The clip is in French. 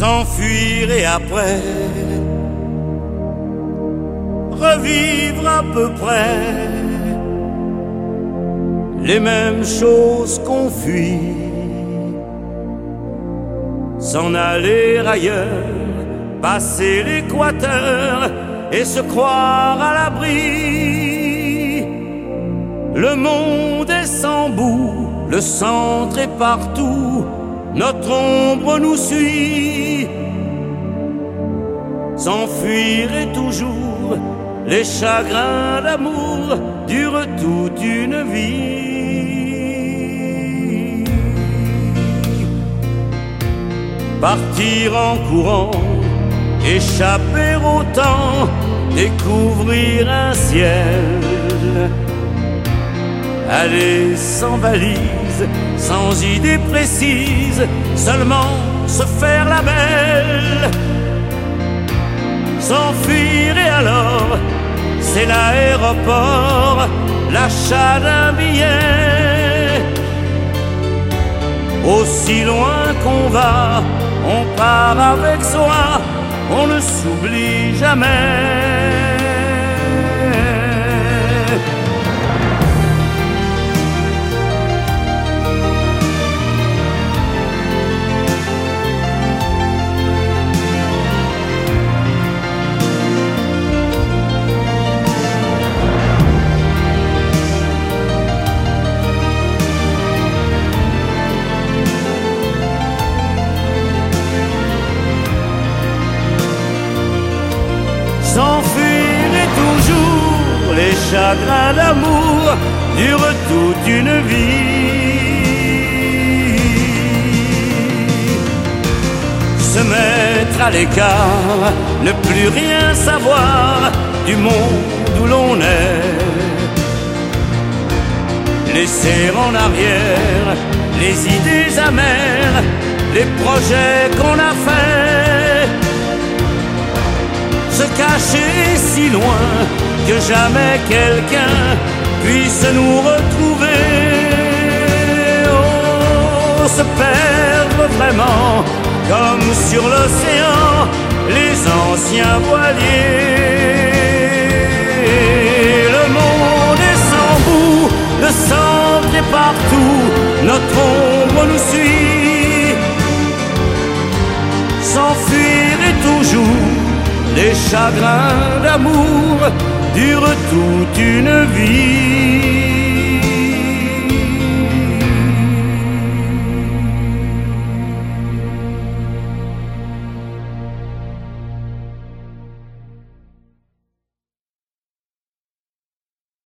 s'enfuir et après revivre à peu près les mêmes choses qu'on fuit, s'en aller ailleurs, passer l'équateur et se croire à l'abri. Le monde est sans bout, le centre est partout, notre ombre nous suit. S'enfuir est toujours, les chagrins d'amour durent toute une vie. Partir en courant, échapper au temps, découvrir un ciel. Aller sans valise, sans idée précise, seulement se faire la belle. S'enfuir et alors, c'est l'aéroport, l'achat d'un billet. Aussi loin qu'on va, on part avec soi, on ne s'oublie jamais. S'enfuir et toujours, les chagrins d'amour durent toute une vie. Se mettre à l'écart, ne plus rien savoir du monde où l'on est. Laisser en arrière les idées amères, les projets qu'on a faits. Se cacher si loin que jamais quelqu'un puisse nous retrouver. Oh, se perdre vraiment comme sur l'océan les anciens voiliers. Le monde est sans bout, le centre est partout, notre ombre nous suit. S'enfuir est toujours, les chagrins d'amour durent toute une vie.